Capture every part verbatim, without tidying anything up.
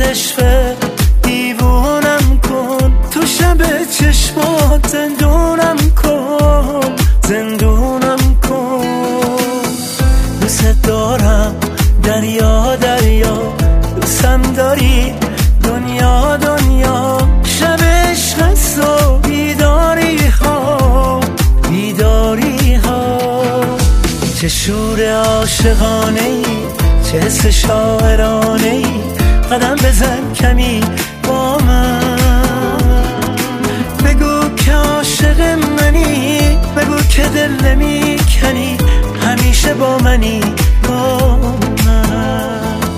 عشق دیوونم کن، تو شب چشمات زندونم کن، زندونم کن. دوست دارم دریا دریا، دوستم داری دنیا دنیا. شب عشق و بیداری ها بیداری ها. چه شور عاشقانه ای، چه حس شاعرانه ای. قدم بزن کمی با من، بگو که عاشق منی، بگو که دل نمی کنی، همیشه با منی با من.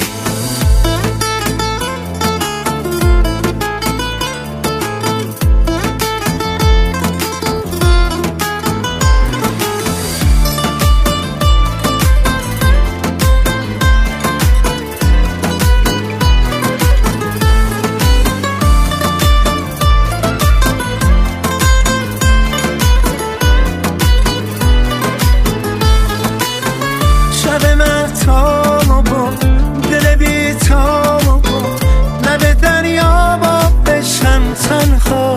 شب مهتابو با دل بی تابو با لب دریا با عشقم تنها.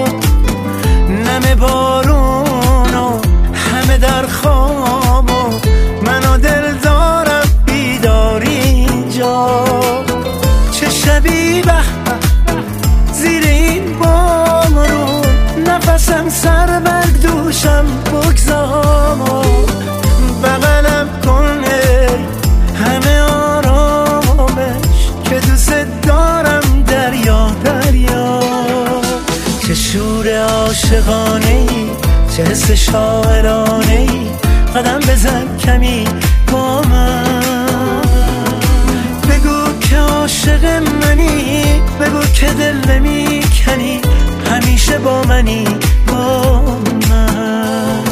نم بارون و همه در خواب و من و دل دارم بیداری اینجا. چه شبی به زیر این بارون، نفسم سر بر دوشم بگذار. بغلم کن همه آرامش که دوست دارم دریا دریا. چه شور عاشقانه ای، چه حس شاعرانه ای. قدم بزن کمی با من، بگو که عاشق منی، بگو که دل نمی کنی، همیشه با منی با من.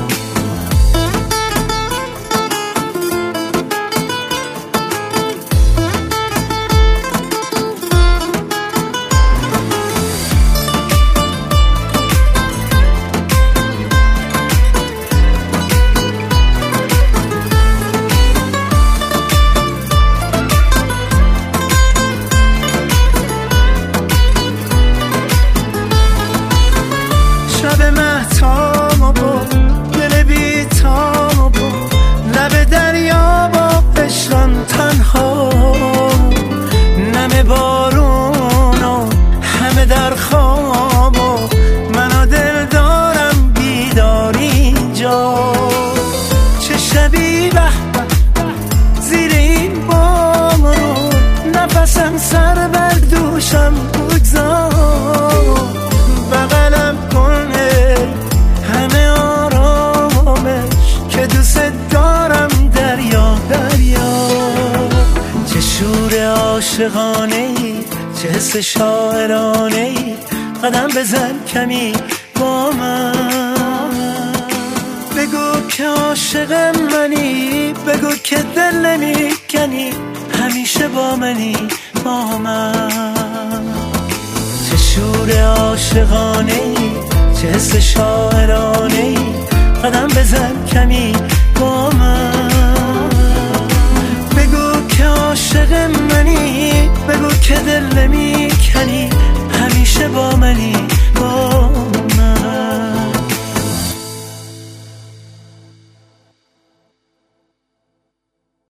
شب مهتابو با دل بی تابو با لب دریا با عشقم تنها. نم بارون و همه در خواب و من و دل دارم بیداری اینجا. چه شبی به زیر این بارون، نفسم سر بر دوشم بگذار. بغلم کن همه آرامش که دوست دارم دریا دریا. چه شور عاشقانه ای، چه حس شاعرانه ای. قدم بزن کمی با من، بگو که عاشق منی، بگو که دل نمی کنی، همیشه با منی با من. چه شور عاشقانه ای، چه حس شاعرانه ای. قدم بزن کمی